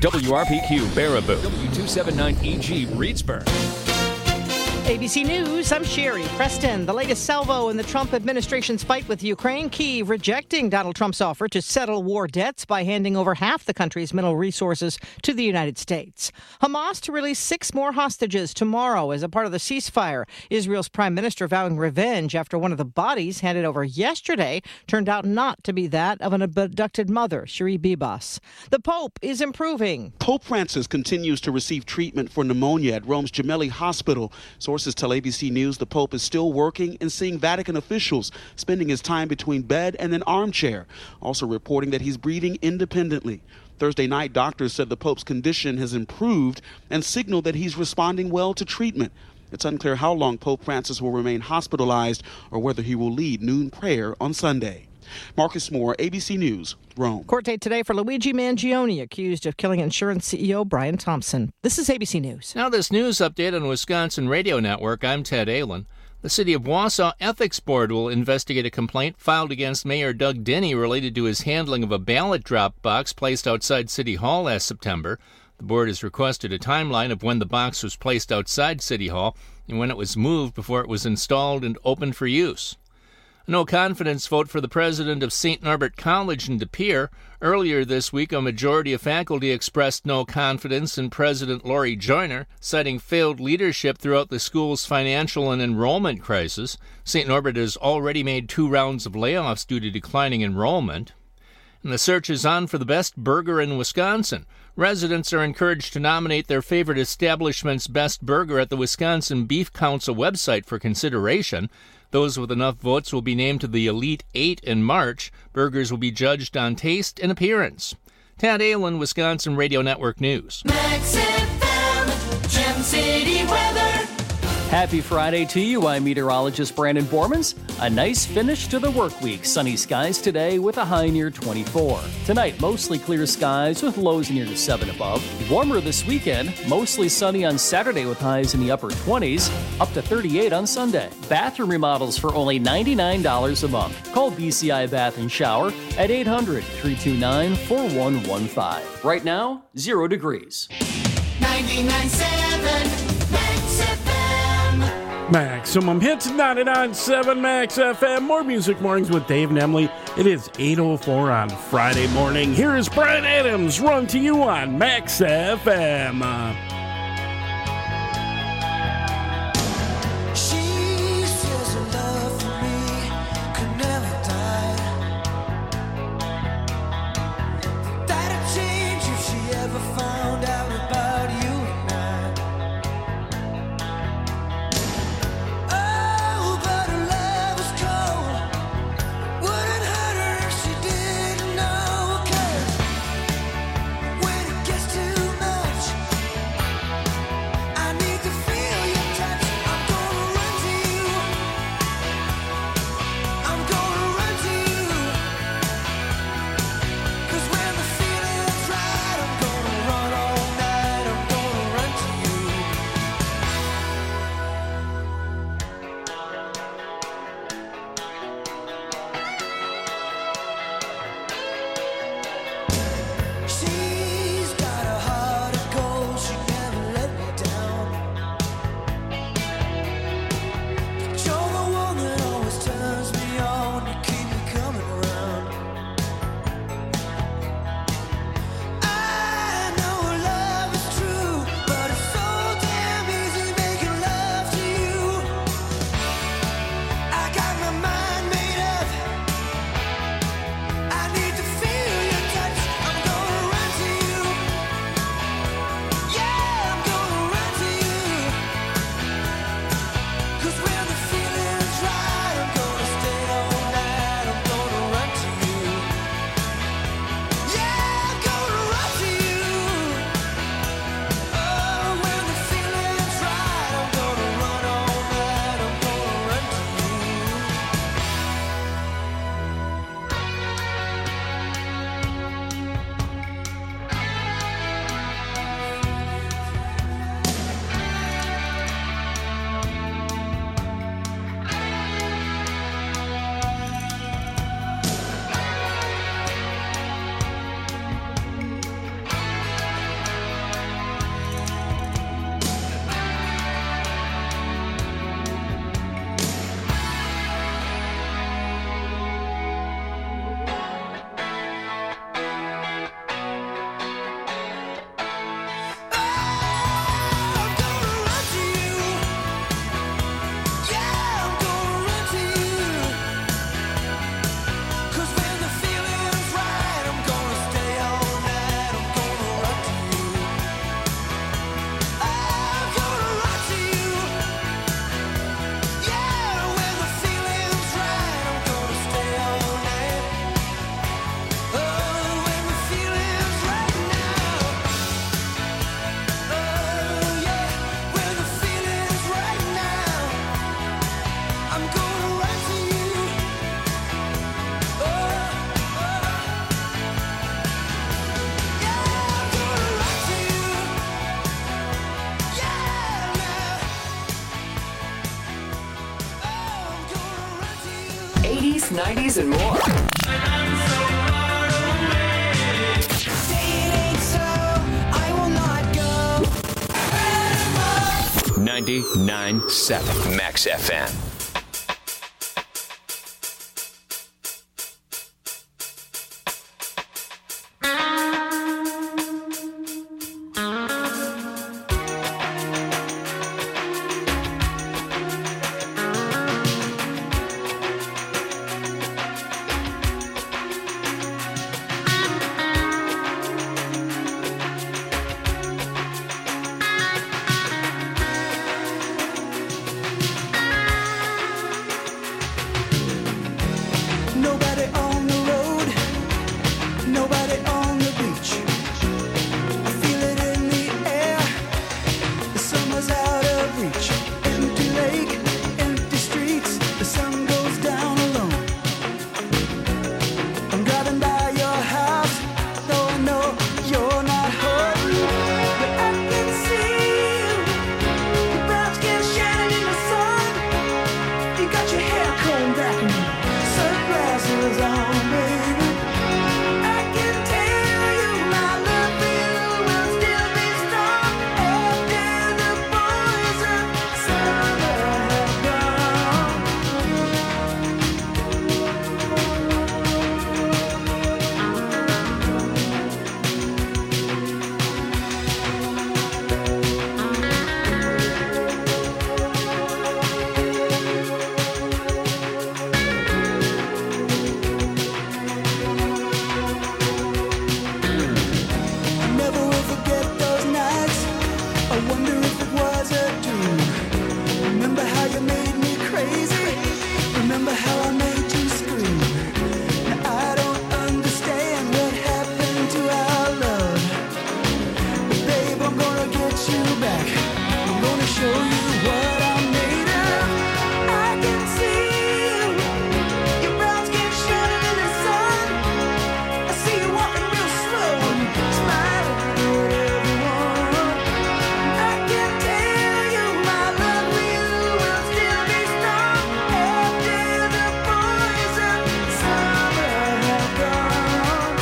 WRPQ Baraboo, W279EG Reedsburg. ABC News, I'm Sherry Preston. The latest salvo in the Trump administration's fight with Ukraine. Kyiv rejecting Donald Trump's offer to settle war debts by handing over half the country's mineral resources to the United States. Hamas to release 6 more hostages tomorrow as a part of the ceasefire. Israel's prime minister vowing revenge after one of the bodies handed over yesterday turned out not to be that of an abducted mother, Cherie Bibas. The Pope is improving. Pope Francis continues to receive treatment for pneumonia at Rome's Gemelli Hospital. Sources tell ABC News the Pope is still working and seeing Vatican officials, spending his time between bed and an armchair, also reporting that he's breathing independently. Thursday night, doctors said the Pope's condition has improved and signaled that he's responding well to treatment. It's unclear how long Pope Francis will remain hospitalized or whether he will lead noon prayer on Sunday. Marcus Moore, ABC News, Rome. Court date today for Luigi Mangione, accused of killing insurance CEO Brian Thompson. This is ABC News. Now this news update on Wisconsin Radio Network. I'm Ted Allen. The City of Wausau Ethics Board will investigate a complaint filed against Mayor Doug Denny related to his handling of a ballot drop box placed outside City Hall last September. The board has requested a timeline of when the box was placed outside City Hall and when it was moved before it was installed and opened for use. A no-confidence vote for the president of St. Norbert College in De Pere. Earlier this week, a majority of faculty expressed no confidence in President Lori Joyner, citing failed leadership throughout the school's financial and enrollment crisis. St. Norbert has already made 2 rounds of layoffs due to declining enrollment. And the search is on for the best burger in Wisconsin. Residents are encouraged to nominate their favorite establishment's best burger at the Wisconsin Beef Council website for consideration. Those with enough votes will be named to the Elite 8 in March. Burgers will be judged on taste and appearance. Tad Allen, Wisconsin Radio Network News. Max FM, Gem City weather. Happy Friday to you. I'm meteorologist Brandon Bormans. A nice finish to the work week. Sunny skies today with a high near 24. Tonight, mostly clear skies with lows near to 7 above. Warmer this weekend, mostly sunny on Saturday with highs in the upper 20s, up to 38 on Sunday. Bathroom remodels for only $99 a month. Call BCI Bath and Shower at 800-329-4115. Right now, 0 degrees. 99.7 Max FM. Maximum Hits 99.7 Max FM. More Music Mornings with Dave and Emily. It is 8:04 on Friday morning. Here is Bryan Adams, run to you on Max FM. She says her love for me could never die. That'd change if she ever found out about you and I. Oh, but her love was cold. Wouldn't hurt her if she didn't know. 'Cause when it gets too much, 90s and more. Say it ain't so, I will not go. 99.7 Max FM. Nobody on the road, nobody on the beach. I feel it in the air, the summer's out of reach. Empty lake, empty streets, the sun goes down alone. I'm driving by your house, though I know you're not home. But I can see you, your brown skin shining in the sun. You got your hair combed back and sunglasses on, baby. I can tell you my love for you will still be strong after the boys of summer have gone. Never will forget those nights. I wonder if it was a dream. Remember how you made me crazy? Remember how I made you scream? Now I don't understand what happened to our love. But babe, I'm gonna get you back. I'm gonna show you what I'm made of. I can see you, your brown skin shining in the sun. I see you walking real slow and smiling at everyone. I can tell you my love for you will still be strong after the boys of summer have gone.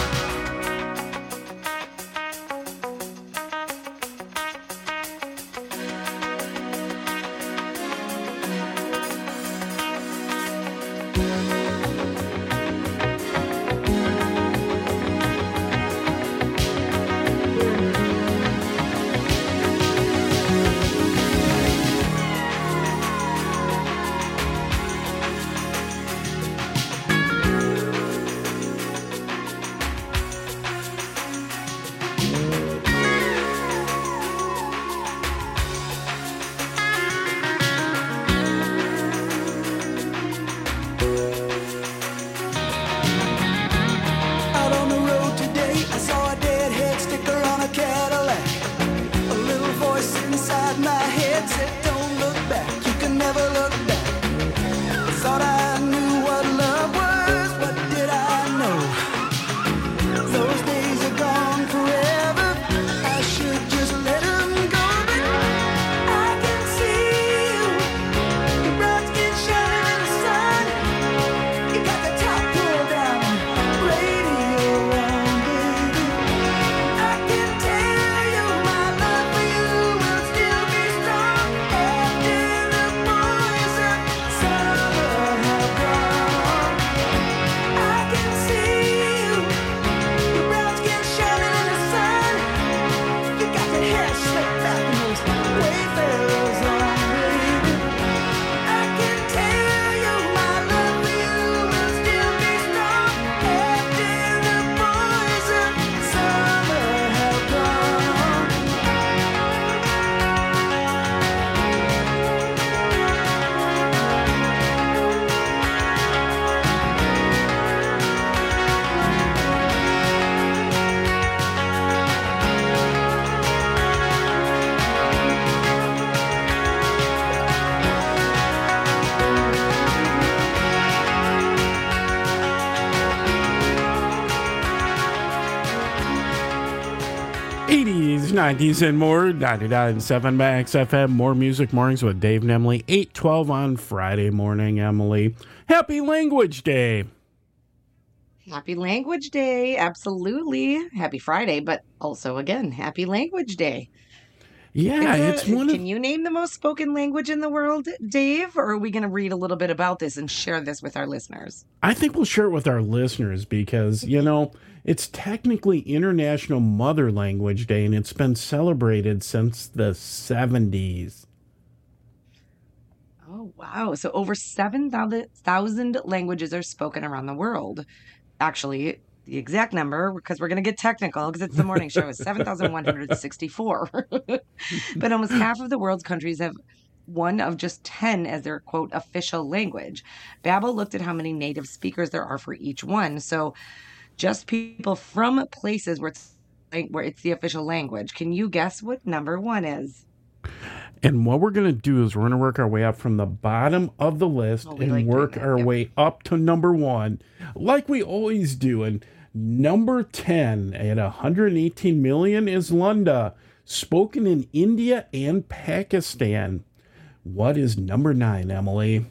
Out on the road today, I saw a deadhead sticker on a Cadillac. A little voice inside my head said, don't look back, you can never look back. I thought I knew what love was, what did I know? Those days are gone forever, I should just let them go. But I can see you, your brown skin shining in the sun. You got the top pulled down, radio on, baby. I can tell you my love for you will still be strong after the boys of summer have gone. I can see you, your brown skin shining in the sun. You got your hair slicked back and those wayfarers on, baby. I can tell you my love for you will still be strong after the boys of summer have gone. '80s, '90s, and more. 99.7 Max FM. More Music Mornings with Dave and Emily. 8:12 on Friday morning, Emily. Happy Language Day. Happy Language Day. Absolutely. Happy Friday, but also, again, Happy Language Day. Yeah, it's one of... Can you name the most spoken language in the world, Dave? Or are we going to read a little bit about this and share this with our listeners? I think we'll share it with our listeners because, it's technically International Mother Language Day, and it's been celebrated since the 70s. Oh, wow. So over 7,000 languages are spoken around the world. Actually, the exact number, because we're going to get technical because it's the morning show, is 7,164. But almost half of the world's countries have one of just 10 as their, quote, official language. Babbel looked at how many native speakers there are for each one. So just people from places where it's the official language. Can you guess what number one is? And what we're going to do is we're going to work our way up from the bottom of the list and work our way up to number one, like we always do. And number 10 at 118 million is Lunda, spoken in India and Pakistan. What is number 9, Emily?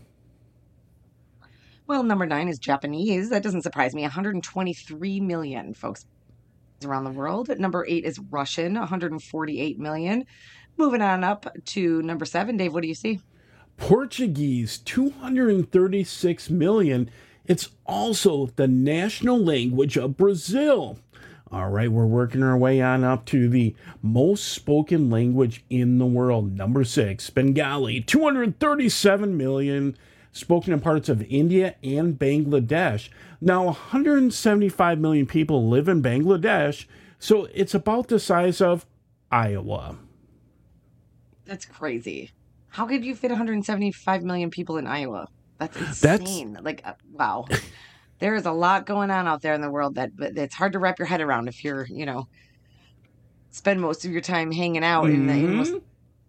Well, number 9 is Japanese. That doesn't surprise me. 123 million folks around the world. Number 8 is Russian, 148 million. Moving on up to number 7, Dave, what do you see? Portuguese, 236 million. It's also the national language of Brazil. All right, we're working our way on up to the most spoken language in the world. Number 6, Bengali, 237 million, spoken in parts of India and Bangladesh. Now, 175 million people live in Bangladesh, so it's about the size of Iowa. That's crazy. How could you fit 175 million people in Iowa? That's insane. Wow. There is a lot going on out there in the world that it's hard to wrap your head around if you're, spend most of your time hanging out in the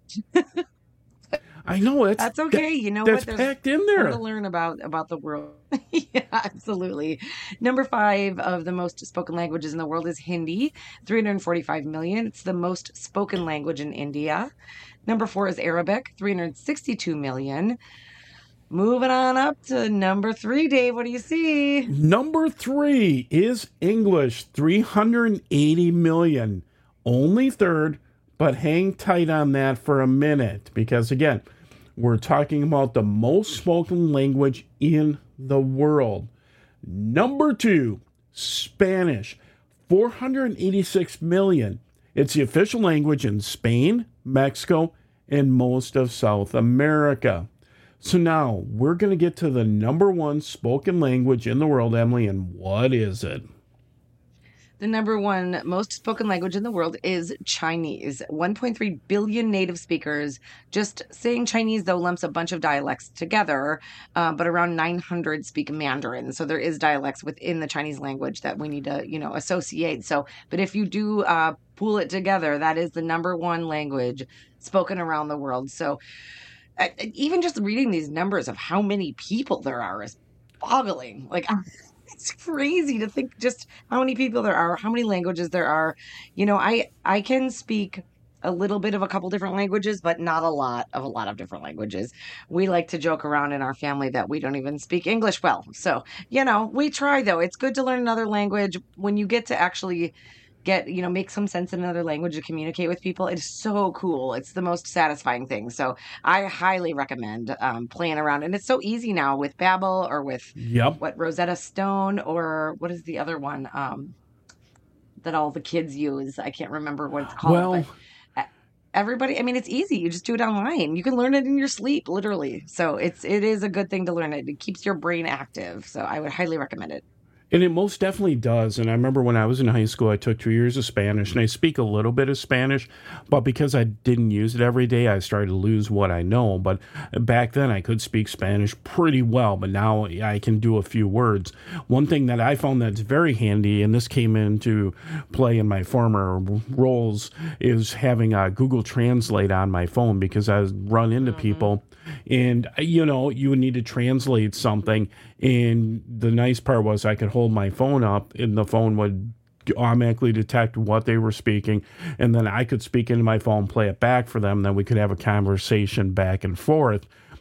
I know that's okay. That's packed in there. To learn about the world. Yeah, absolutely. Number 5 of the most spoken languages in the world is Hindi, 345 million. It's the most spoken language in India. Number 4 is Arabic, 362 million. Moving on up to number 3, Dave. What do you see? Number 3 is English, 380 million. Only third, but hang tight on that for a minute because, again, we're talking about the most spoken language in the world. Number 2, Spanish, 486 million. It's the official language in Spain, Mexico, and most of South America. So now we're going to get to the number 1 spoken language in the world, Emily, and what is it? The number 1 most spoken language in the world is Chinese. 1.3 billion native speakers. Just saying Chinese, though, lumps a bunch of dialects together, but around 900 speak Mandarin. So there is dialects within the Chinese language that we need to, associate. So, but if you do pool it together, that is the number 1 language spoken around the world. So even just reading these numbers of how many people there are is boggling. It's crazy to think just how many people there are, how many languages there are. I can speak a little bit of a couple different languages, but not a lot of different languages. We like to joke around in our family that we don't even speak English well. So, we try, though. It's good to learn another language. When you get to actually make some sense in another language to communicate with people, it's so cool. It's the most satisfying thing. So I highly recommend playing around. And it's so easy now with Babbel or with Rosetta Stone, or what is the other one that all the kids use? I can't remember what it's called. But everybody, it's easy. You just do it online. You can learn it in your sleep, literally. So it is a good thing to learn it. It keeps your brain active. So I would highly recommend it. And it most definitely does. And I remember when I was in high school, I took 2 years of Spanish, and I speak a little bit of Spanish, but because I didn't use it every day, I started to lose what I know. But back then, I could speak Spanish pretty well, but now I can do a few words. One thing that I found that's very handy, and this came into play in my former roles, is having Google Translate on my phone, because I run into people, and, you would need to translate something. And the nice part was I could hold my phone up and the phone would automatically detect what they were speaking. And then I could speak into my phone, play it back for them. Then we could have a conversation back and forth.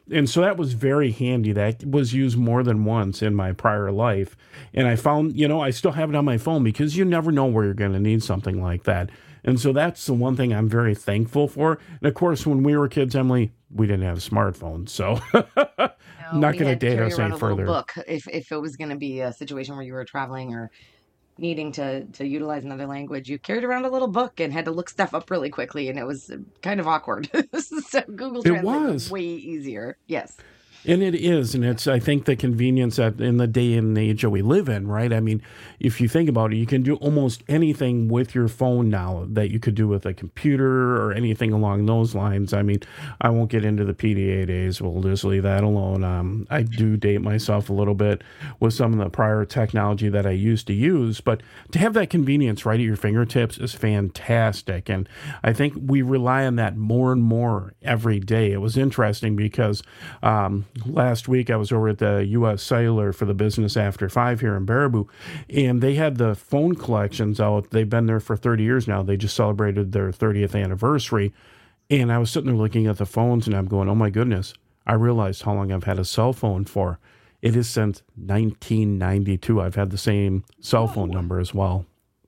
And so that was very handy. That was used more than once in my prior life. And I found, I still have it on my phone because you never know where you're going to need something like that. And so that's the one thing I'm very thankful for. And of course, when we were kids, Emily, we didn't have smartphones. So I'm not going to date us any further. Book if it was going to be a situation where you were traveling or needing to utilize another language, you carried around a little book and had to look stuff up really quickly, and it was kind of awkward. So Google Translate was way easier. Yes. And it is, and it's, I think, the convenience that in the day and age that we live in, right? I mean, if you think about it, you can do almost anything with your phone now that you could do with a computer or anything along those lines. I mean, I won't get into the PDA days. We'll just leave that alone. I do date myself a little bit with some of the prior technology that I used to use, but to have that convenience right at your fingertips is fantastic. And I think we rely on that more and more every day. It was interesting because last week I was over at the U.S. Cellular for the Business After 5 here in Baraboo, and they had the phone collections out. They've been there for 30 years now. They just celebrated their 30th anniversary, and I was sitting there looking at the phones, and I'm going, oh my goodness, I realized how long I've had a cell phone for. It is since 1992. I've had the same cell phone number as well.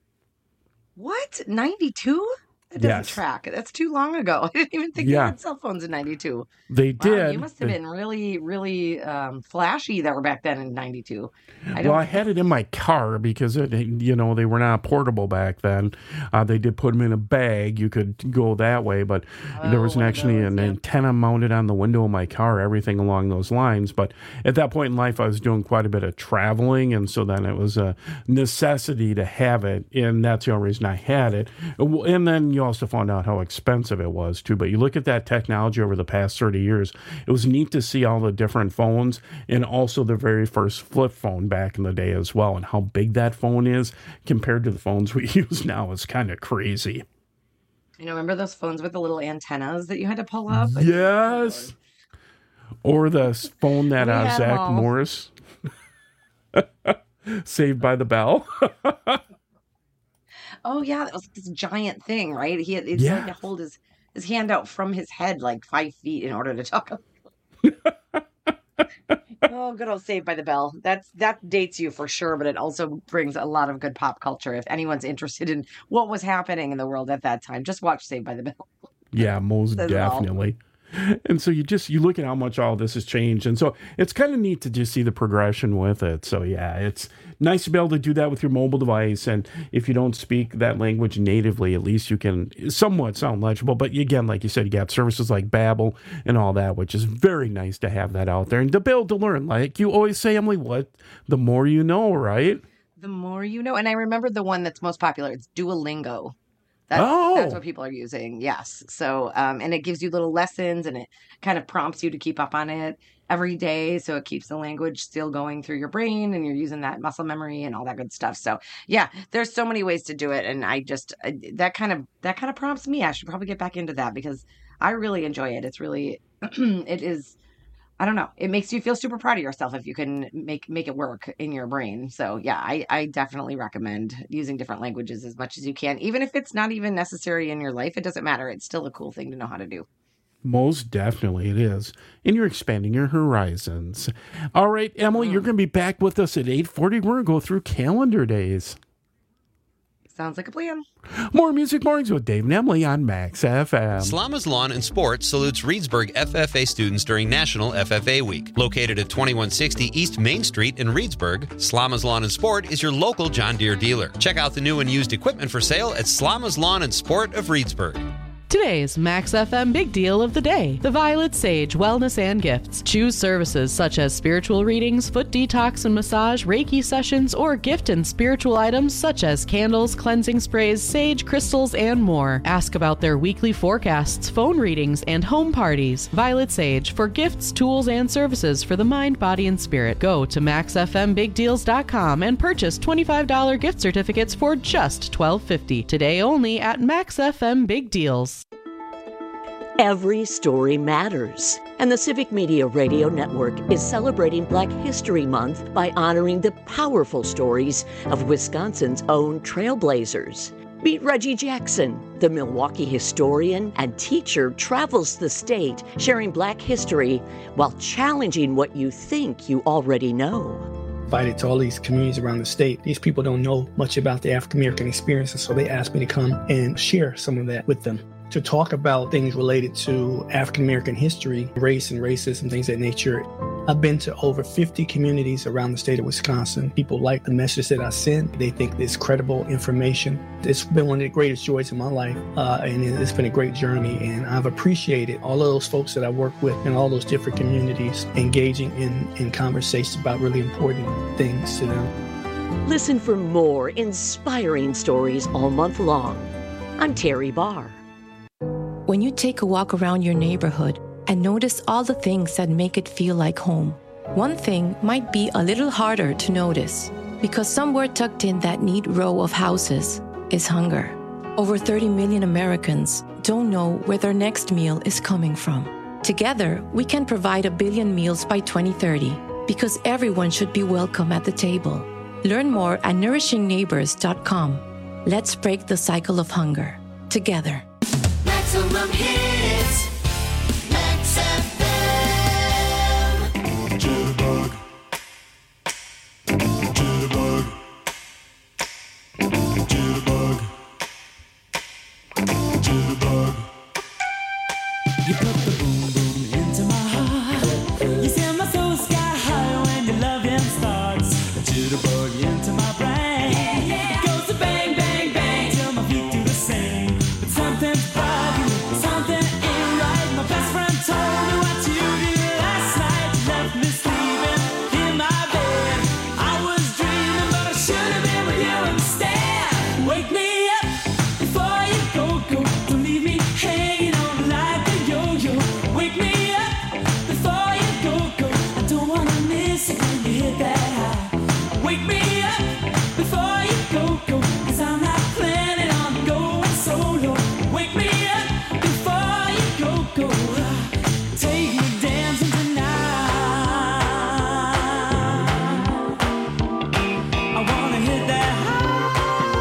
What? 92? That doesn't track. That's too long ago. I didn't even think they had cell phones in 92. They did. You must have been really, really flashy that were back then in 92. I had it in my car because, they were not portable back then. They did put them in a bag. You could go that way, but there was actually an antenna mounted on the window of my car, everything along those lines. But at that point in life, I was doing quite a bit of traveling, and so then it was a necessity to have it, and that's the only reason I had it. And then you also found out how expensive it was too. But you look at that technology over the past 30 years, it was neat to see all the different phones, and also the very first flip phone back in the day as well, and how big that phone is compared to the phones we use now is kind of crazy. Remember those phones with the little antennas that you had to pull up? Yes. Or the phone that Zach Morris Saved by the Bell. Oh, yeah, that was this giant thing, right? He had to hold his hand out from his head like 5 feet in order to talk. Oh, good old Saved by the Bell. That dates you for sure, but it also brings a lot of good pop culture. If anyone's interested in what was happening in the world at that time, just watch Saved by the Bell. Yeah, most definitely. And so you look at how much all this has changed. And so it's kind of neat to just see the progression with it. So yeah, it's nice to be able to do that with your mobile device. And if you don't speak that language natively, at least you can somewhat sound legible. But again, like you said, you got services like Babbel and all that, which is very nice to have that out there and to be able to learn. Like you always say, Emily, the more you know, right? The more you know. And I remember the one that's most popular. It's Duolingo. That's what people are using. Yes. So, and it gives you little lessons, and it kind of prompts you to keep up on it every day. So it keeps the language still going through your brain, and you're using that muscle memory and all that good stuff. So yeah, there's so many ways to do it. And that kind of prompts me. I should probably get back into that because I really enjoy it. It's really, it is, I don't know. It makes you feel super proud of yourself if you can make it work in your brain. So yeah, I definitely recommend using different languages as much as you can. Even if it's not even necessary in your life, it doesn't matter. It's still a cool thing to know how to do. Most definitely it is. And you're expanding your horizons. All right, Emily, you're going to be back with us at 8:40. We're going to go through calendar days. Sounds like a plan. More Music Mornings with Dave and Emily on Max FM. Slama's Lawn and Sport salutes Reedsburg FFA students during National FFA Week. Located at 2160 East Main Street in Reedsburg, Slama's Lawn and Sport is your local John Deere dealer. Check out the new and used equipment for sale at Slama's Lawn and Sport of Reedsburg. Today's Max FM Big Deal of the Day, the Violet Sage Wellness and Gifts. Choose services such as spiritual readings, foot detox and massage, Reiki sessions, or gift and spiritual items such as candles, cleansing sprays, sage, crystals, and more. Ask about their weekly forecasts, phone readings, and home parties. Violet Sage for gifts, tools, and services for the mind, body, and spirit. Go to MaxFMBigDeals.com and purchase $25 gift certificates for just $12.50. Today only at Max FM Big Deals. Every story matters, and the Civic Media Radio Network is celebrating Black History Month by honoring the powerful stories of Wisconsin's own trailblazers. Meet Reggie Jackson. The Milwaukee historian and teacher travels the state, sharing Black history while challenging what you think you already know. Invited to all these communities around the state. These people don't know much about the African American experience, and so they asked me to come and share some of that with them. To talk about things related to African American history, race and racism, things of that nature. I've been to over 50 communities around the state of Wisconsin. People like the message that I send. They think it's credible information. It's been one of the greatest joys in my life, and it's been a great journey. And I've appreciated all of those folks that I work with in all those different communities, engaging in conversations about really important things to them. Listen for more inspiring stories all month long. I'm Terry Barr. When you take a walk around your neighborhood and notice all the things that make it feel like home, one thing might be a little harder to notice because somewhere tucked in that neat row of houses is hunger. Over 30 million Americans don't know where their next meal is coming from. Together, we can provide 1 billion meals by 2030 because everyone should be welcome at the table. Learn more at nourishingneighbors.com. Let's break the cycle of hunger together. Maximum hits, Max FM. Jitterbug, jitterbug, jitterbug, jitterbug. You put the boom boom into my heart. You send my soul sky high when your loving starts. A jitterbug into my brain. It goes to bang bang bang till my feet do the same. But something's bugging, something ain't right. My best friend told me what you did last night. You left me sleeping in my bed. I was dreaming, but I should have been with you instead. Wake me up before you go. Don't leave me hanging on like a yo-yo. Wake me up before you go. I don't wanna miss it when you hit that high. Wake me up before you go. 'Cause I'm not planning on going solo. Wake me up before you go. Take me dancing tonight. I wanna hit that high.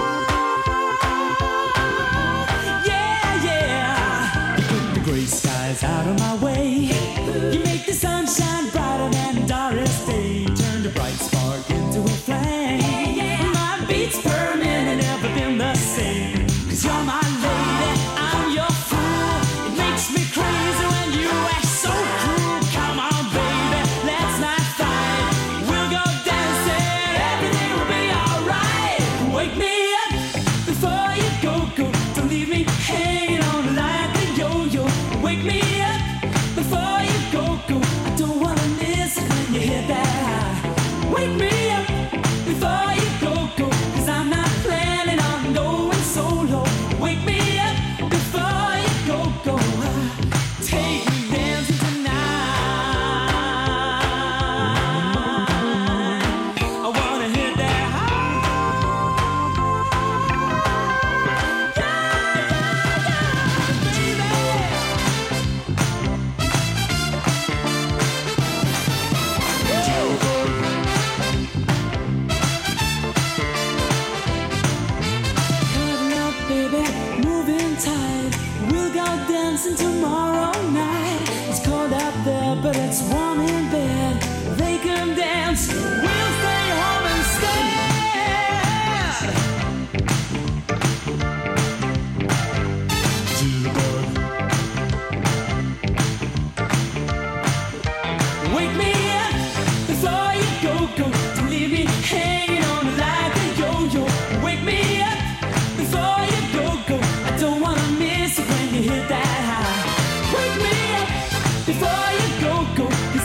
Yeah, yeah. You put the gray skies out of my way. You make the sunshine brighter than Doris Day. Turn the bright spark into a flame. My beats permanent and never been the same. 'Cause you're my lady, I'm your fool. It makes me crazy when you act so cruel. Come on, baby, let's not fight. We'll go dancing, everything will be alright. Wake me up before you go. Don't leave me hanging on like a yo-yo. Wake me up before you go. I don't wanna miss it when you hit that high. Wake me up before you go. 'Cause I'm not planning on going solo. Wake me up before you go. Take me dancing tonight. I wanna hit that high. Cuddle up, baby, moving tight. We'll go dancing tomorrow night. It's cold out there, but it's warm in bed. They can dance, we'll stay home instead. Wake me up before you go. Don't leave me hanging on like a yo-yo. Wake me up before you go. I don't wanna miss it when you hit that high. Wake me up before you go.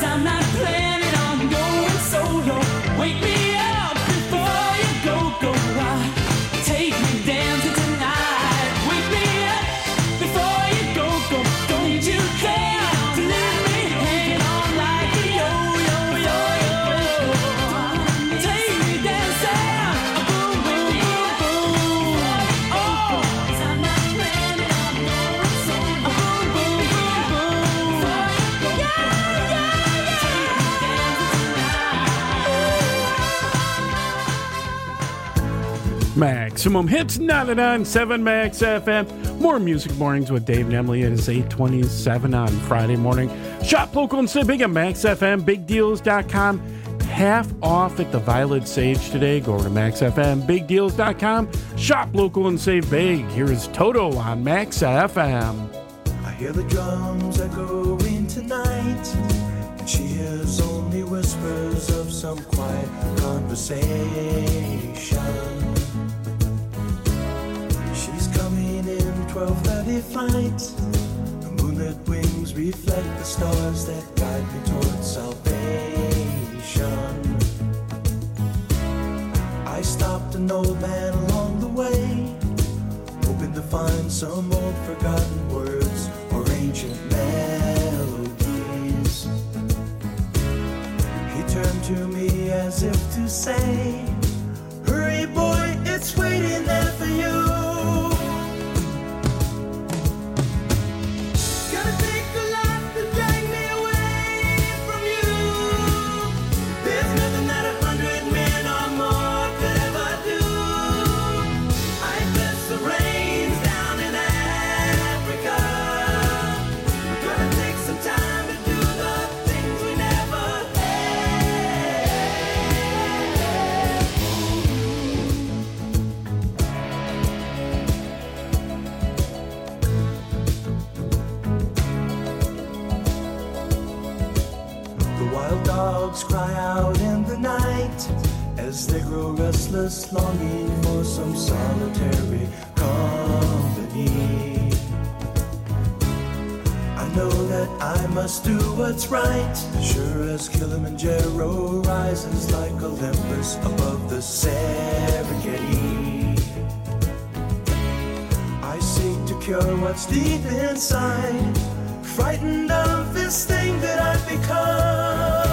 Maximum Hits 99.7 Max FM. More Music Mornings with Dave and Emily. It is 8:27 on Friday morning. Shop local and save big at Max FM, bigdeals.com. Half off at the Violet Sage today. Go over to Max FM, bigdeals.com. Shop local and save big. Here is Toto on Max FM. I hear the drums echoing tonight, and she hears only whispers of some quiet conversation. She's coming in 12:30 flight. The moonlit wings reflect the stars that guide me towards salvation. I stopped an old man along the way, hoping to find some old forgotten words or ancient melodies. He turned to me as if to say, "Hurry, boy, it's waiting there for you." Gonna take a lot to drag me away from you. There's nothing that 100 men or more could ever do. I bless the rains down in Africa. We're gonna take some time to do the things we never The wild dogs cry out in the night as they grow restless, longing for some solitary company. I know that I must do what's right, sure as Kilimanjaro rises like Olympus above the Serengeti. I seek to cure what's deep inside, frightened of this thing that I've become.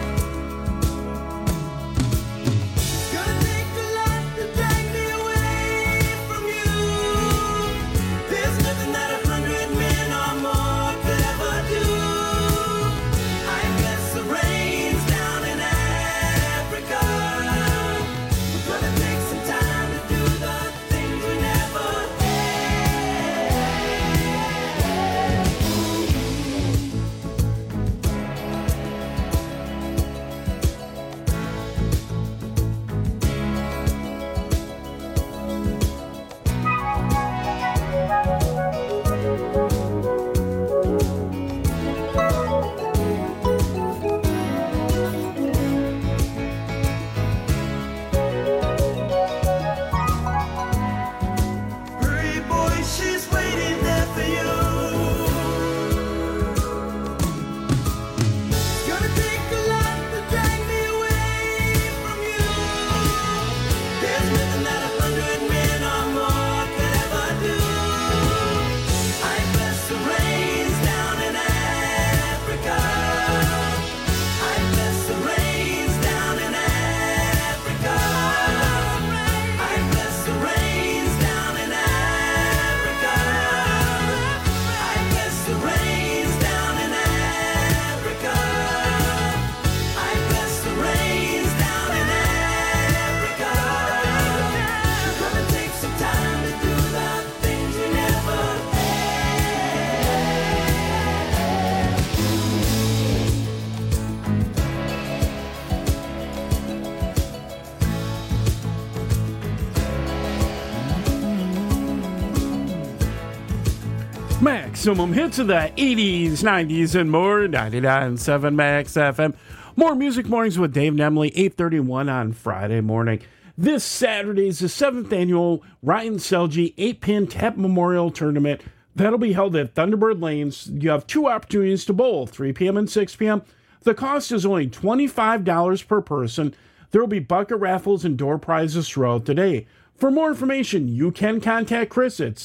Gonna take a lot to drag me away from you. There's nothing that 100 men or more could ever do. I bless the rains down in Africa. We're gonna take some time to do the things we never Hurry, boy, she's waiting there for you. Gonna take a lot to drag me away from you. There's nothing that 100 men or more could ever do. I bless the rains down in Africa. I bless the rains down in Africa. I bless the rains down in Africa. I bless the rains down in Africa. I bless the rains down in Africa. We're gonna take some time to do the things we never Maximum hits of the 80s, 90s, and more. 99.7 Max FM. More Music Mornings with Dave and Emily, 8:31 on Friday morning. This Saturday is the 7th annual Ryan Selge 8-Pin Tap Memorial Tournament. That'll be held at Thunderbird Lanes. You have 2 opportunities to bowl, 3 p.m. and 6 p.m. The cost is only $25 per person. There will be bucket raffles and door prizes throughout the day. For more information, you can contact Chris at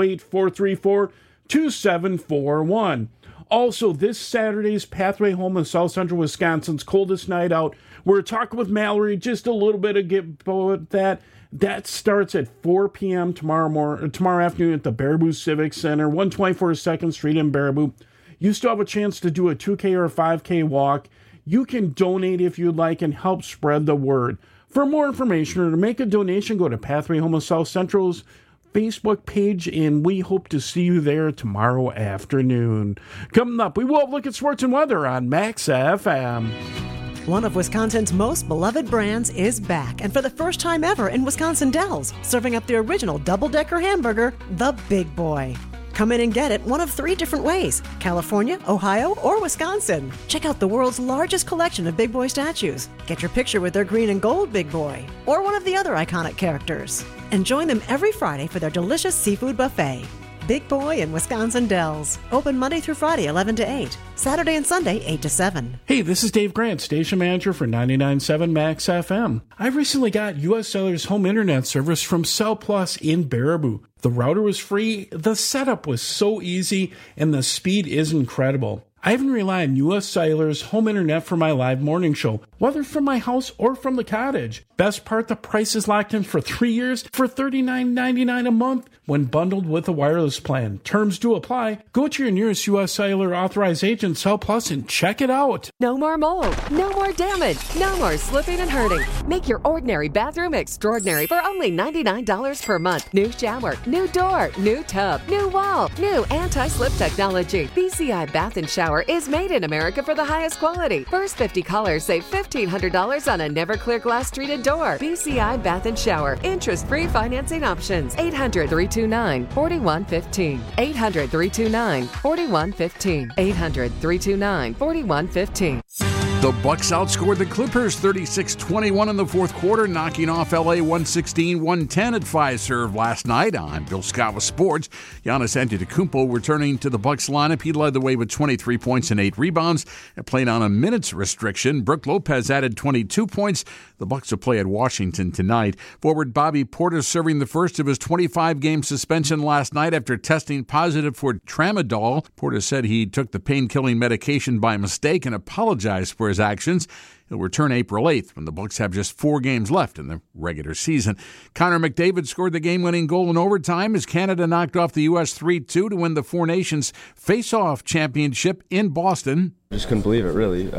608-434-2741. Also, this Saturday's Pathway Home in South Central Wisconsin's coldest night out. We're talking with Mallory just a little bit about that. That starts at 4 p.m. tomorrow afternoon at the Baraboo Civic Center, 124 2nd Street in Baraboo. You still have a chance to do a 2K or a 5K walk. You can donate if you'd like and help spread the word. For more information or to make a donation, go to Pathway Home of South Central's Facebook page, and we hope to see you there tomorrow afternoon. Coming up, we will look at sports and weather on Max FM. One of Wisconsin's most beloved brands is back, and for the first time ever in Wisconsin Dells, serving up the original double-decker hamburger, the Big Boy. Come in and get it one of 3 different ways: California, Ohio, or Wisconsin. Check out the world's largest collection of Big Boy statues. Get your picture with their green and gold Big Boy, or one of the other iconic characters. And join them every Friday for their delicious seafood buffet. Big Boy in Wisconsin Dells. Open Monday through Friday, 11 to 8. Saturday and Sunday, 8 to 7. Hey, this is Dave Grant, station manager for 99.7 Max FM. I recently got U.S. Cellular's home internet service from Cell Plus in Baraboo. The router was free, the setup was so easy, and the speed is incredible. I even rely on U.S. Cellular's home internet for my live morning show, whether from my house or from the cottage. Best part, the price is locked in for 3 years for $39.99 a month when bundled with a wireless plan. Terms do apply. Go to your nearest U.S. Cellular authorized agent, Cell Plus, and check it out. No more mold, no more damage, no more slipping and hurting. Make your ordinary bathroom extraordinary for only $99 per month. New shower, new door, new tub, new wall, new anti-slip technology. BCI Bath and Shower is made in America for the highest quality. First 50 callers save $1,500 on a never clear glass treated door. BCI Bath and Shower. Interest-free financing options. 800-329-4115. 800-329-4115. 800-329-4115. The Bucks outscored the Clippers 36-21 in the fourth quarter, knocking off LA 116-110 at Fiserv last night. I'm Bill Scott with sports. Giannis Antetokounmpo returning to the Bucks lineup. He led the way with 23 points and 8 rebounds and played on a minutes restriction. Brook Lopez added 22 points. The Bucks will play at Washington tonight. Forward Bobby Portis serving the first of his 25-game suspension last night after testing positive for tramadol. Portis said he took the pain-killing medication by mistake and apologized for his actions. He'll return April 8th when the Bucks have just 4 games left in the regular season. Connor McDavid scored the game-winning goal in overtime as Canada knocked off the U.S. 3-2 to win the Four Nations Face-Off Championship in Boston. Just couldn't believe it, really.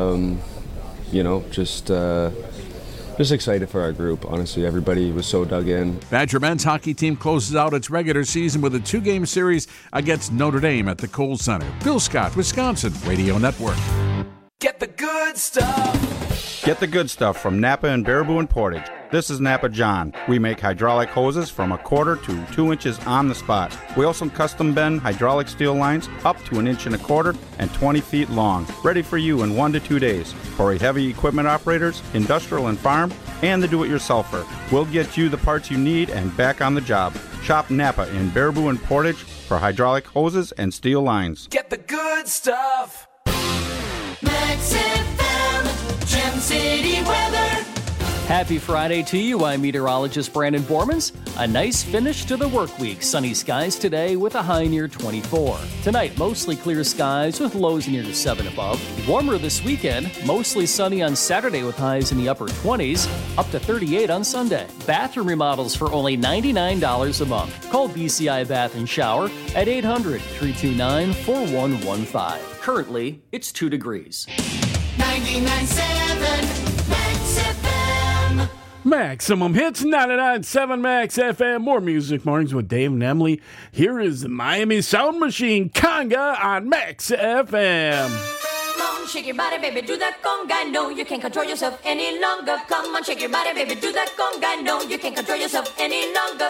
Just excited for our group. Honestly, everybody was so dug in. Badger men's hockey team closes out its regular season with a 2-game series against Notre Dame at the Kohl Center. Bill Scott, Wisconsin Radio Network. Get the good stuff. Get the good stuff from Napa and Baraboo and Portage. This is Napa John. We make hydraulic hoses from 1/4 to 2 inches on the spot. We also custom bend hydraulic steel lines up to 1 1/4 inches and 20 feet long. Ready for you in 1 to 2 days. For heavy equipment operators, industrial and farm, and the do-it-yourselfer. We'll get you the parts you need and back on the job. Shop Napa in Baraboo and Portage for hydraulic hoses and steel lines. Get the good stuff. Max FM, Gem City weather. Happy Friday to you. I'm meteorologist Brandon Bormans. A nice finish to the work week. Sunny skies today with a high near 24. Tonight, mostly clear skies with lows near to 7 above. Warmer this weekend. Mostly sunny on Saturday with highs in the upper 20s. Up to 38 on Sunday. Bathroom remodels for only $99 a month. Call BCI Bath and Shower at 800-329-4115. Currently, it's 2 degrees. 99.7 Max FM. Maximum Hits, 99.7 Max FM. More Music Mornings with Dave and Emily. Here is the Miami Sound Machine, Conga on Max FM. Come on, shake your body, baby, do that conga. No, you can't control yourself any longer. Come on, shake your body, baby, do that conga. No, you can't control yourself any longer.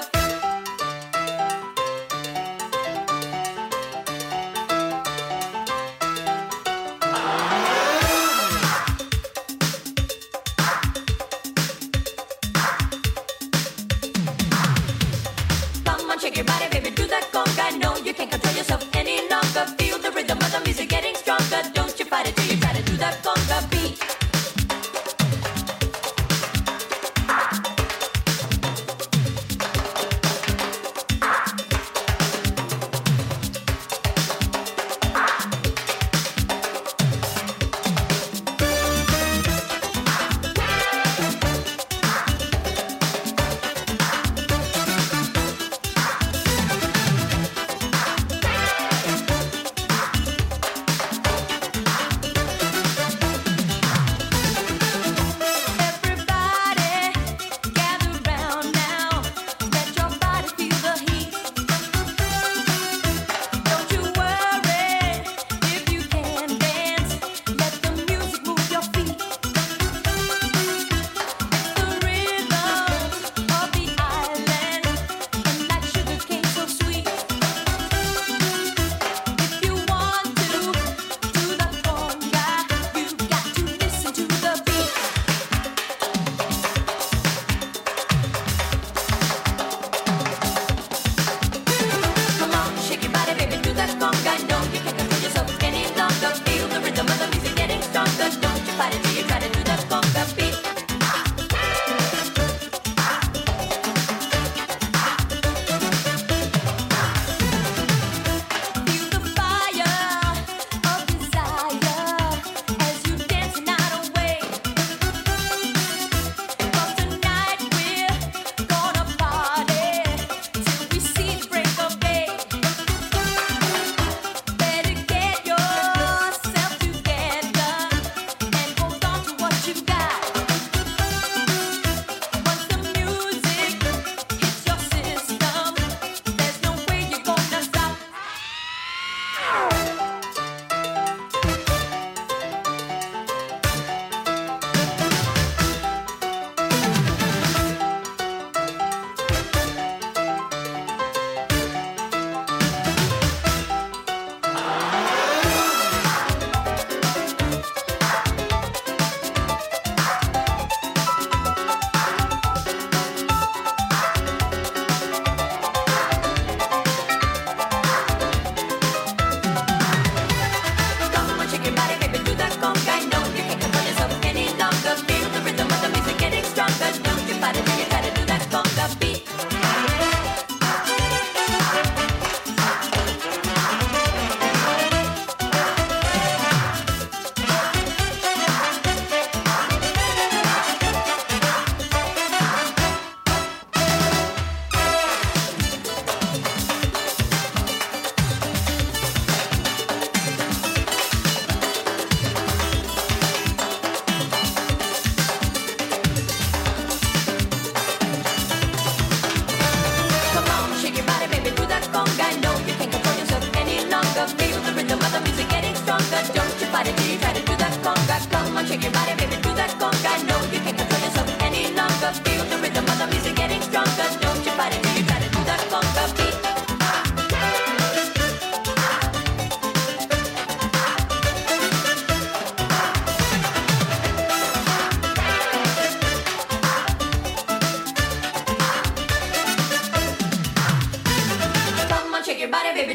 Shake your body, baby, do that conga. No, you can't control yourself any longer. Feel the rhythm of the music getting stronger. Don't you fight it till you try to do that conga beat.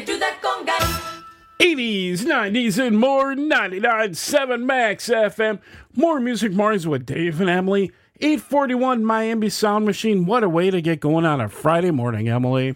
baby, do that conga. 80s, 90s, and more. 99.7 Max FM. More Music Mornings with Dave and Emily. 841 Miami Sound Machine. What a way to get going on a Friday morning, Emily.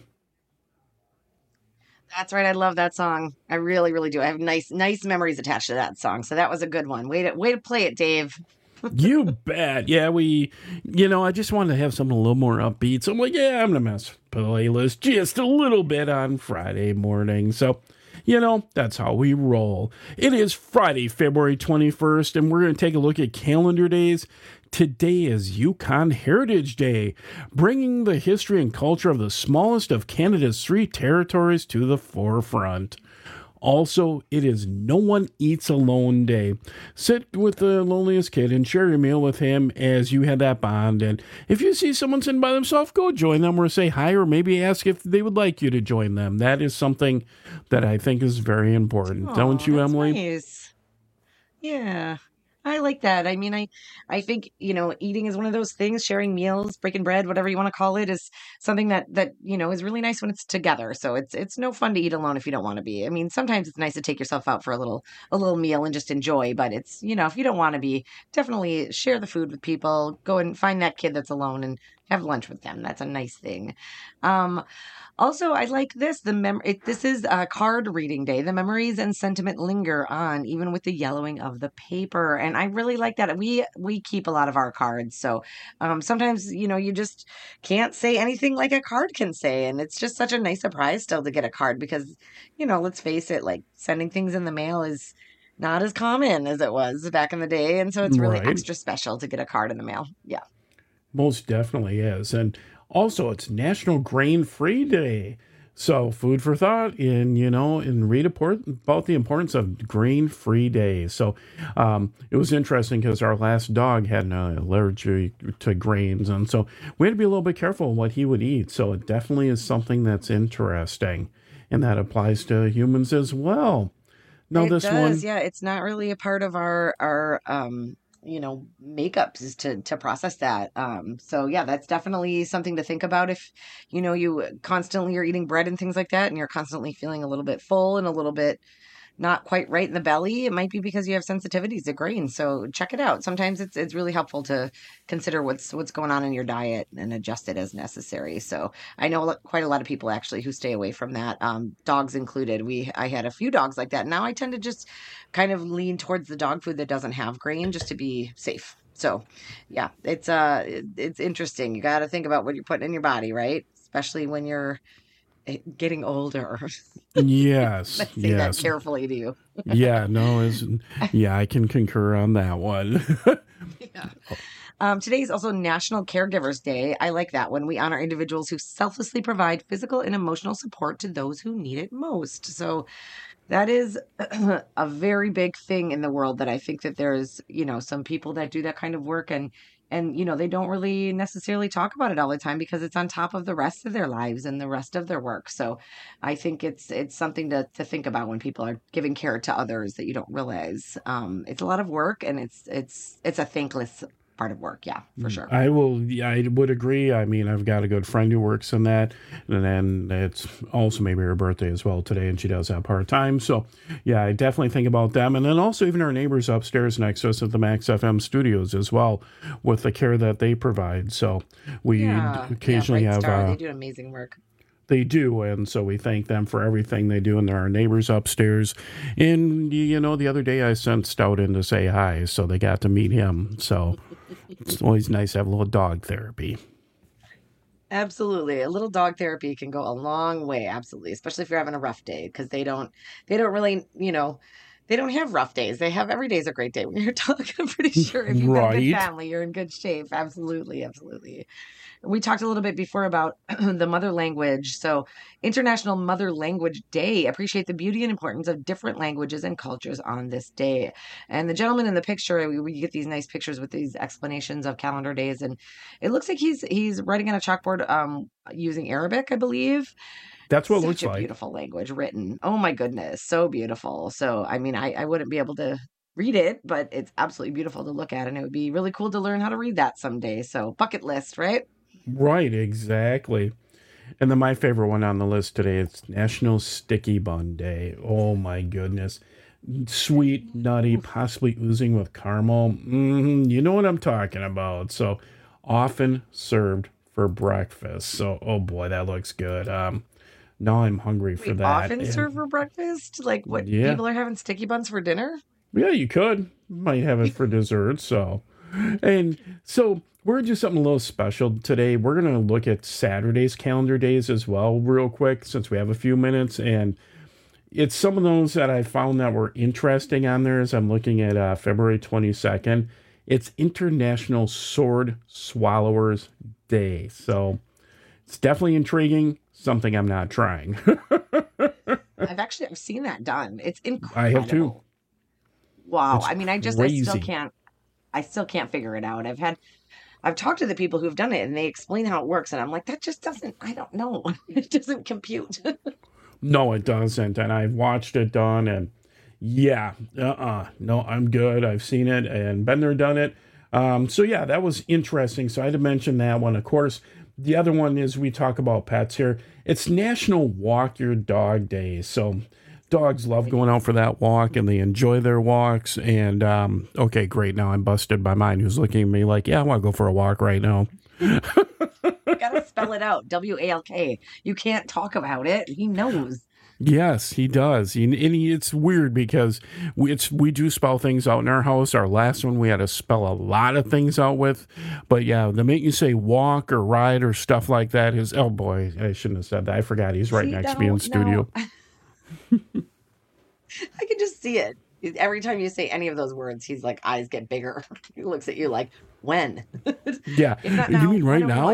That's right. I love that song. I really, really do. I have nice memories attached to that song. So that was a good one. Way to play it, Dave. You bet. Yeah, I just wanted to have something a little more upbeat. So I'm like, yeah, I'm going to mess with the playlist just a little bit on Friday morning. So, that's how we roll. It is Friday, February 21st, and we're going to take a look at calendar days. Today is Yukon Heritage Day, bringing the history and culture of the smallest of Canada's 3 territories to the forefront. Also, it is No One Eats Alone Day. Sit with the loneliest kid and share your meal with him as you have that bond. And if you see someone sitting by themselves, go join them or say hi, or maybe ask if they would like you to join them. That is something that I think is very important. Don't you, Emily? Nice. Yeah. I like that. I mean, I think, eating is one of those things, sharing meals, breaking bread, whatever you want to call it, is something that is really nice when it's together. So it's no fun to eat alone if you don't want to be. I mean, sometimes it's nice to take yourself out for a little meal and just enjoy, but it's, if you don't want to be, definitely share the food with people, go and find that kid that's alone and have lunch with them. That's a nice thing. Also, I like this. This is card reading day. The memories and sentiment linger on, even with the yellowing of the paper. And I really like that. We keep a lot of our cards. So sometimes, you just can't say anything like a card can say. And it's just such a nice surprise still to get a card because, let's face it, like sending things in the mail is not as common as it was back in the day. And so it's really extra special to get a card in the mail. Yeah. Most definitely is. And also, it's National Grain-Free Day. So, food for thought and read about the importance of grain-free days. So, it was interesting because our last dog had an allergy to grains. And so, we had to be a little bit careful what he would eat. So, it definitely is something that's interesting. And that applies to humans as well. Now, Yeah, it's not really a part of our makeups is to process that. So yeah, that's definitely something to think about if, you constantly are eating bread and things like that, and you're constantly feeling a little bit full and a little bit not quite right in the belly. It might be because you have sensitivities to grain. So check it out. Sometimes it's really helpful to consider what's going on in your diet and adjust it as necessary. So I know quite a lot of people actually who stay away from that, dogs included. I had a few dogs like that. Now I tend to just kind of lean towards the dog food that doesn't have grain just to be safe. So yeah, it's interesting. You got to think about what you're putting in your body, right? Especially when you're getting older. Yes. I say that carefully to you. I can concur on that one. Yeah. Today is also National Caregivers Day. I like that one. We honor individuals who selflessly provide physical and emotional support to those who need it most. So that is a very big thing in the world that I think that there's, some people that do that kind of work and they don't really necessarily talk about it all the time because it's on top of the rest of their lives and the rest of their work. So I think it's something to think about when people are giving care to others that you don't realize. It's a lot of work and it's a thankless part of work. Yeah, for sure. I would agree. I mean, I've got a good friend who works in that, and then it's also maybe her birthday as well today, and she does that part-time. So yeah, I definitely think about them. And then also even our neighbors upstairs next to us at the Max FM studios as well with the care that they provide. So we occasionally have, they do amazing work. They do, and so we thank them for everything they do, and they're our neighbors upstairs. And, the other day I sent Stout in to say hi, so they got to meet him. So it's always nice to have a little dog therapy. Absolutely. A little dog therapy can go a long way, absolutely, especially if you're having a rough day, because they don't really, they don't have rough days. They have every day's a great day when you're a dog. I'm pretty sure if you've got a good family, you're in good shape. Absolutely, absolutely. We talked a little bit before about the mother language. So International Mother Language Day. Appreciate the beauty and importance of different languages and cultures on this day. And the gentleman in the picture, we get these nice pictures with these explanations of calendar days. And it looks like he's writing on a chalkboard using Arabic, I believe. That's what it looks like. Such a beautiful language written. Oh my goodness. So beautiful. So, I mean, I wouldn't be able to read it, but it's absolutely beautiful to look at. And it would be really cool to learn how to read that someday. So bucket list, right? Right, exactly. And then my favorite one on the list today is National Sticky Bun Day. Oh my goodness. Sweet, nutty, possibly oozing with caramel. You know what I'm talking about. So often served for breakfast. So, oh boy, that looks good. Now I'm hungry for that. Often serve for breakfast? Like what? Yeah. People are having sticky buns for dinner? Yeah, you could. Might have it for dessert. So, and so we're going to do something a little special today. We're going to look at Saturday's calendar days as well, real quick, since we have a few minutes. And it's some of those that I found that were interesting on there as I'm looking at February 22nd. It's International Sword Swallowers Day. So it's definitely intriguing. Something I'm not trying. I've seen that done. It's incredible. I have too. Wow. It's I mean, I still can't figure it out. I've talked to the people who've done it and they explain how it works. And I'm like, that just doesn't, I don't know. It doesn't compute. No, it doesn't. And I've watched it done and yeah, no, I'm good. I've seen it and been there, done it. So yeah, that was interesting. So I had to mention that one. Of course, the other one is we talk about pets here. It's National Walk Your Dog Day. So dogs love going out for that walk and they enjoy their walks. And, okay, great. Now I'm busted by mine who's looking at me like, yeah, I want to go for a walk right now. You gotta spell it out. WALK. You can't talk about it. He knows. Yes, he does. It's weird because we do spell things out in our house. Our last one we had to spell a lot of things out with. But yeah, the minute you say walk or ride or stuff like that is, oh boy, I shouldn't have said that. I forgot he's right next to me in studio. I can just see it. Every time you say any of those words, he's like, eyes get bigger. He looks at you like, when? Yeah. You mean right now?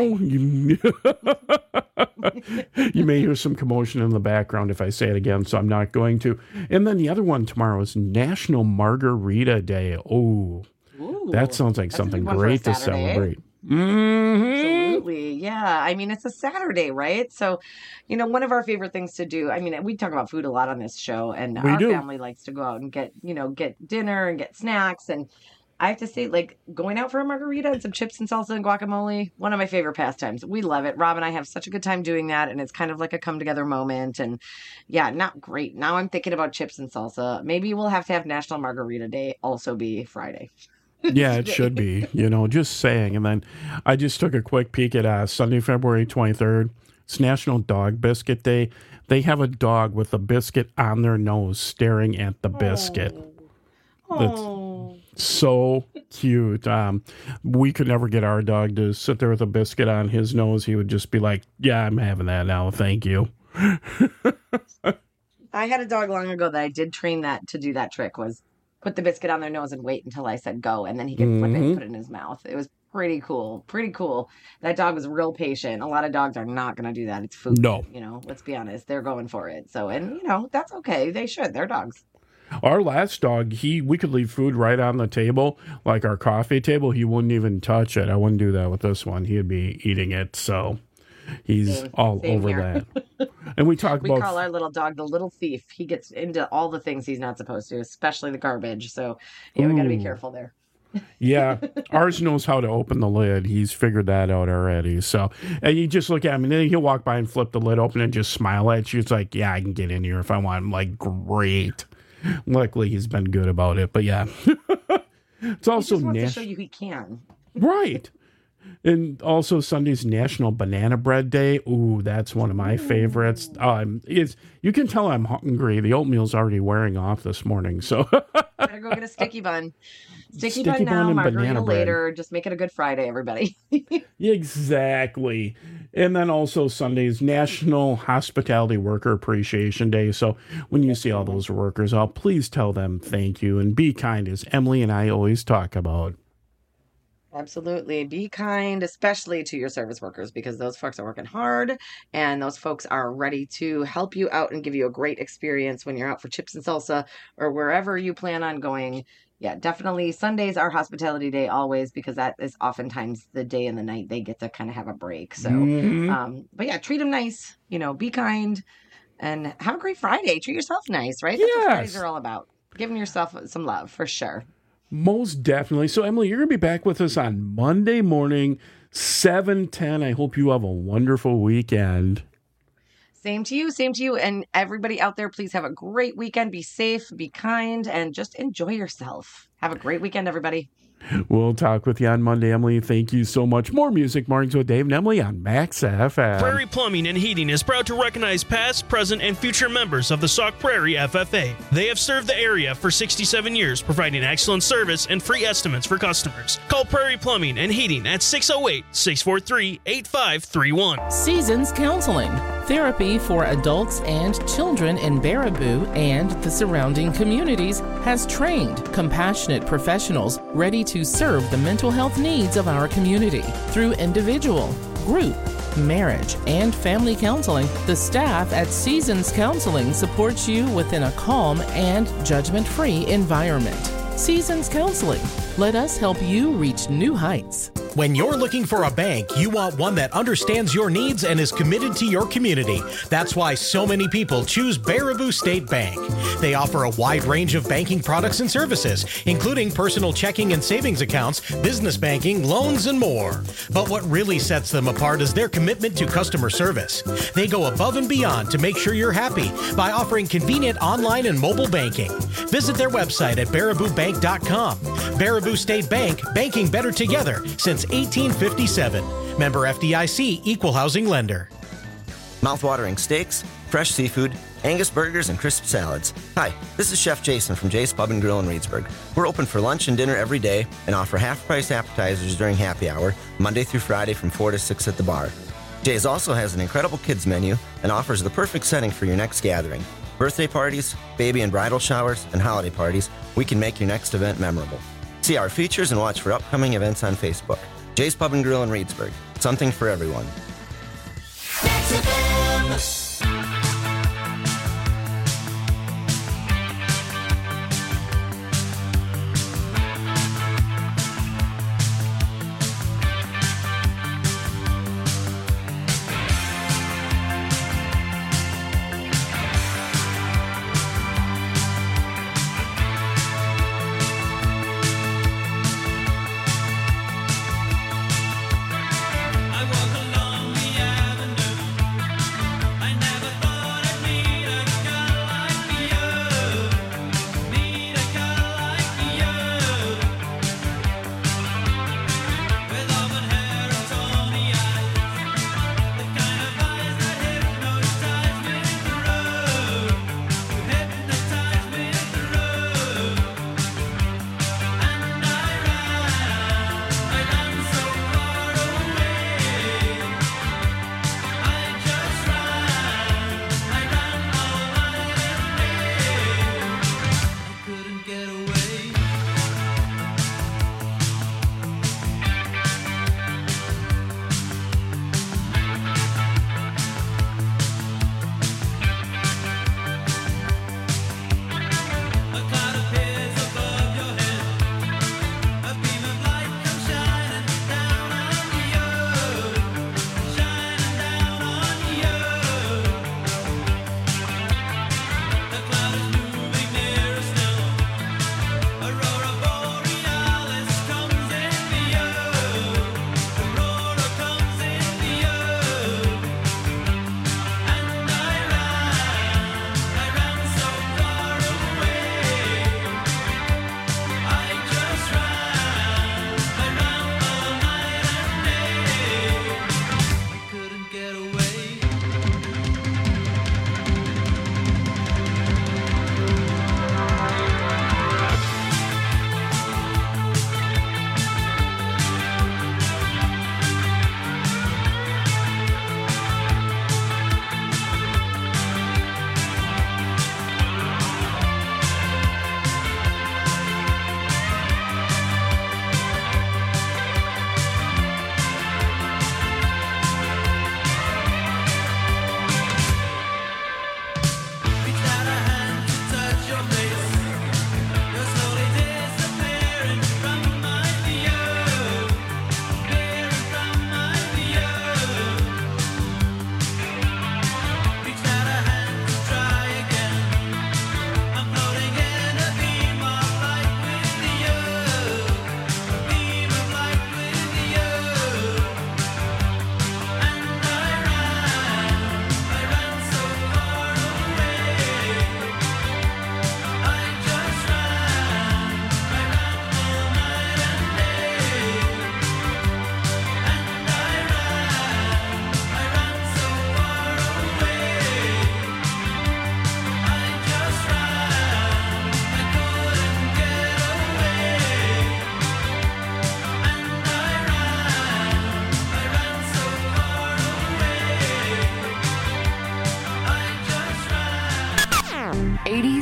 You may hear some commotion in the background if I say it again, so I'm not going to. And then the other one tomorrow is National Margarita Day. Oh, that sounds like something great to celebrate. Absolutely. Yeah. I mean, it's a Saturday, right? So, one of our favorite things to do, I mean, we talk about food a lot on this show and our family likes to go out and get dinner and get snacks. And I have to say, like, going out for a margarita and some chips and salsa and guacamole, one of my favorite pastimes. We love it. Rob and I have such a good time doing that. And it's kind of like a come together moment. And yeah, not great. Now I'm thinking about chips and salsa. Maybe we'll have to have National Margarita Day also be Friday. Yeah, it should be, just saying. And then I just took a quick peek at Sunday, February 23rd. It's National Dog Biscuit Day. They have a dog with a biscuit on their nose staring at the biscuit. That's so cute. We could never get our dog to sit there with a biscuit on his nose. He would just be like, yeah, I'm having that now. Thank you. I had a dog long ago that I did train that to do that trick was put the biscuit on their nose and wait until I said go, and then he could flip it and put it in his mouth. It was pretty cool. Pretty cool. That dog was real patient. A lot of dogs are not going to do that. It's food. No. Let's be honest. They're going for it. So, and that's okay. They should. They're dogs. Our last dog, we could leave food right on the table, like our coffee table. He wouldn't even touch it. I wouldn't do that with this one. He'd be eating it. So he's all over here. that. And we talk about... We call our little dog the little thief. He gets into all the things he's not supposed to, especially the garbage. So, we got to be careful there. Yeah, ours knows how to open the lid. He's figured that out already. So, and you just look at him, and then he'll walk by and flip the lid open and just smile at you. It's like, yeah, I can get in here if I want. I'm like, great. Luckily, he's been good about it. But yeah, it's also he just wants to show you he can. Right. And also Sunday's National Banana Bread Day. Ooh, that's one of my favorites. You can tell I'm hungry. The oatmeal's already wearing off this morning, so better go get a sticky bun. Sticky bun now, margarita later. Just make it a good Friday, everybody. Exactly. And then also Sunday's National Hospitality Worker Appreciation Day. So when you see all those workers out, please tell them thank you and be kind, as Emily and I always talk about. Absolutely. Be kind, especially to your service workers, because those folks are working hard and those folks are ready to help you out and give you a great experience when you're out for chips and salsa or wherever you plan on going. Yeah, definitely. Sundays are hospitality day always, because that is oftentimes the day and the night they get to kind of have a break. So, but yeah, treat them nice, be kind and have a great Friday. Treat yourself nice, right? That's what Fridays are all about. Giving yourself some love for sure. Most definitely. So, Emily, you're going to be back with us on Monday morning, 7:10. I hope you have a wonderful weekend. Same to you. And everybody out there, please have a great weekend. Be safe, be kind, and just enjoy yourself. Have a great weekend, everybody. We'll talk with you on Monday, Emily. Thank you so much. More Music Mornings with Dave and Emily on Max FM. Prairie Plumbing and Heating is proud to recognize past, present, and future members of the Sauk Prairie FFA. They have served the area for 67 years, providing excellent service and free estimates for customers. Call Prairie Plumbing and Heating at 608-643-8531. Seasons Counseling, therapy for adults and children in Baraboo and the surrounding communities, has trained, compassionate professionals ready to serve the mental health needs of our community. Through individual, group, marriage, and family counseling, the staff at Seasons Counseling supports you within a calm and judgment-free environment. Seasons Counseling. Let us help you reach new heights. When you're looking for a bank, you want one that understands your needs and is committed to your community. That's why so many people choose Baraboo State Bank. They offer a wide range of banking products and services, including personal checking and savings accounts, business banking, loans, and more. But what really sets them apart is their commitment to customer service. They go above and beyond to make sure you're happy by offering convenient online and mobile banking. Visit their website at baraboobank.com. Baraboo State Bank, banking better together since 1857. Member FDIC, Equal Housing Lender. Mouth-watering steaks, fresh seafood, Angus burgers, and crisp salads. Hi, this is Chef Jason from Jay's Pub and Grill in Reedsburg. We're open for lunch and dinner every day and offer half-price appetizers during happy hour, Monday through Friday from 4 to 6 at the bar. Jay's also has an incredible kids menu and offers the perfect setting for your next gathering. Birthday parties, baby and bridal showers, and holiday parties, we can make your next event memorable. See our features and watch for upcoming events on Facebook. Jay's Pub and Grill in Reedsburg. Something for everyone. I walk along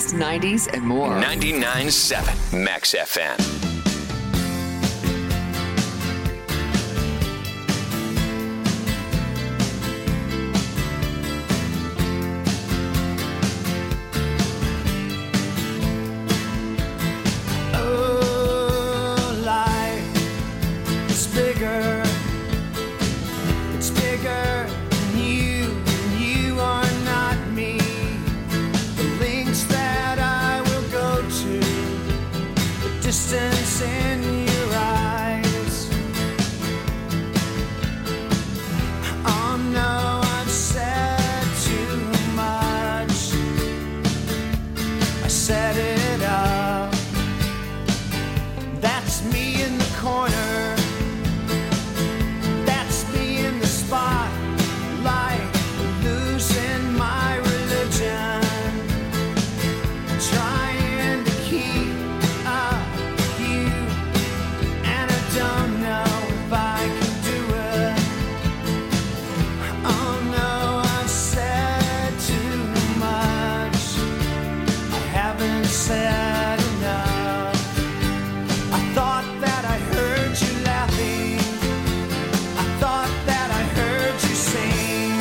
80s, 90s, and more. 99.7 Max FM. Distance in your eyes. Oh no, I've said too much. I set it up. That's me in the corner. That's me in the spotlight, losing my religion. Trying to keep up. Don't know if I can do it. Oh no, I've said too much. I haven't said enough. I thought that I heard you laughing. I thought that I heard you sing.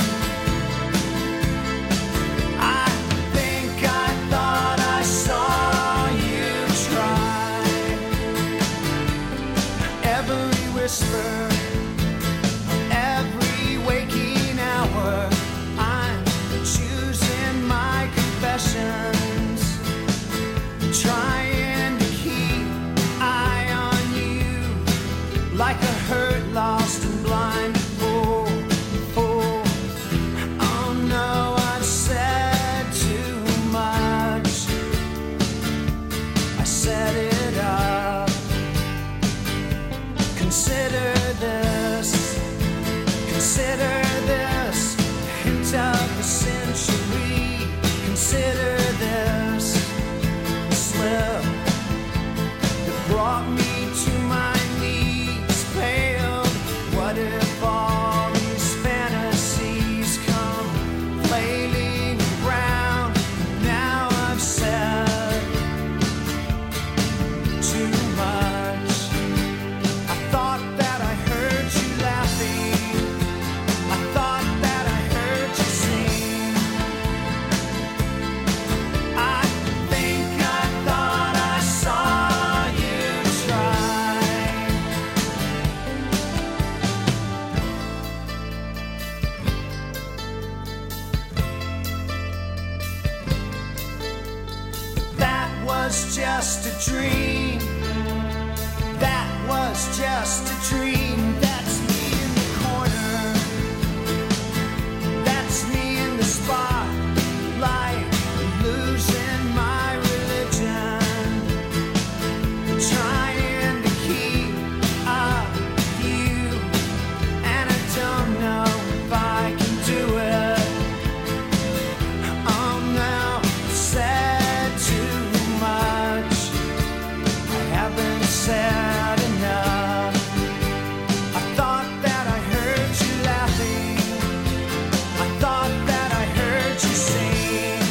I think I thought I saw you try. Every whisper, every waking hour, I'm choosing my confessions, trying to keep eye on you, like a hurt, lost and blind fool. Oh no, I've said too much. I set it up. Consider this, hint of the century. Consider this slip that brought me to my knees, pale. What if all these fantasies come flailing around? Now I've said too much. I thought that I heard you laughing. I thought that I heard you sing. I think I thought I saw you try. That was just a dream. That was just a dream. That's me in the corner. That's me in the spotlight, losing my religion. Trying to keep up with you, and I don't know if I can do it. Oh no, I've said too much. I haven't said enough. I thought that I heard you laughing. I thought that I heard you sing.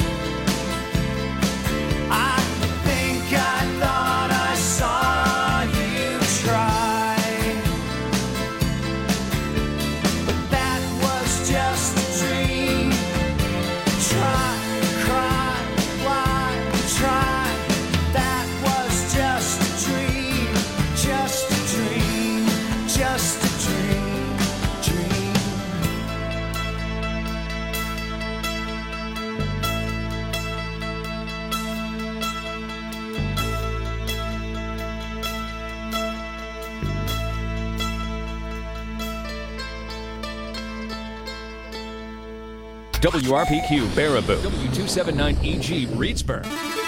I think I thought I saw you try. But that was just a dream. Try, cry, why try? That was just a dream, just a dream, just a dream, dream. WRPQ Baraboo. W279EG Reedsburg.